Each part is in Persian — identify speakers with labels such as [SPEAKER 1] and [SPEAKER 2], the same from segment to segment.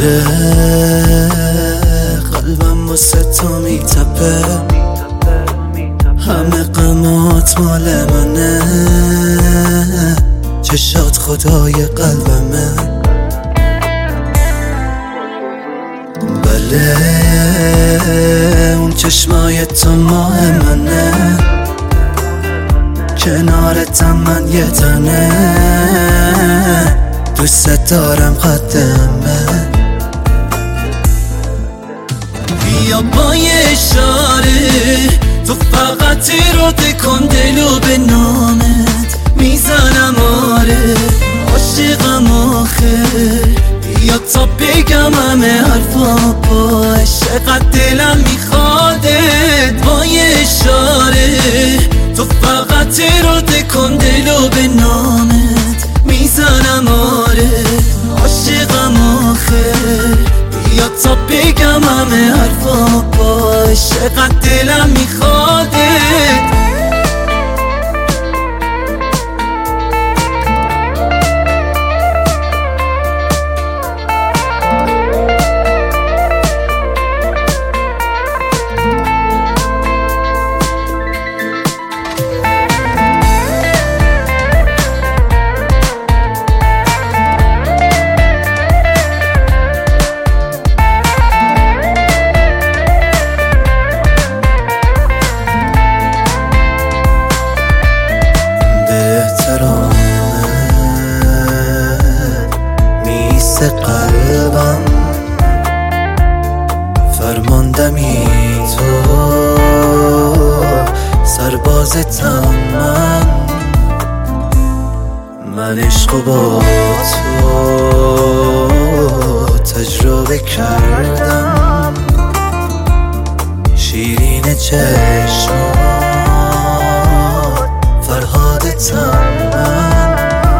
[SPEAKER 1] بله قلبم واسه تو میتپه، همه غمات مال منه، چشات خدای قلبمه. بله اون چشمای تو ماه منه، کنارتم من یه تنه، دوست دارم قدمه. بیا با یه اشاره تو فقط اراده کن دلو به نامت میزنم، آره عاشقم آخه. بیا تا بگم همه حرفا باش، چقدر دلم میخوادت. با یه اشاره تو فقط اراده کن دلو به نامت میزنم، آره عاشقم آخه. بیا تا بگم همه حرفا باش، چقدر دلم میخوادت. قلبم فرماندمی تو، سربازتم من عشقو با تو تجربه کردم. شیرین چشمات فرهادتم من.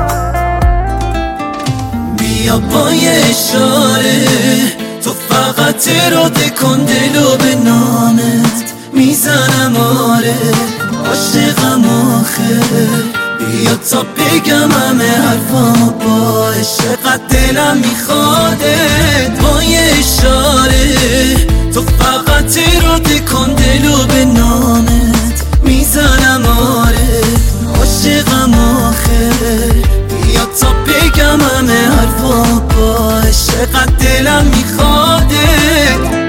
[SPEAKER 1] بیا با یه اشاره تو فقط اراده کن دلو به نامت میزنم، آره عاشقم آخه. بیا تا بگم همه حرفا باش، چقدر دلم میخوادت. با یه اشاره تو فقط اراده کن دلو به نامت میزنم، آره عاشقم آخه. بیا تا بگم همه حرفا باش، چقدر دلم میخوادت.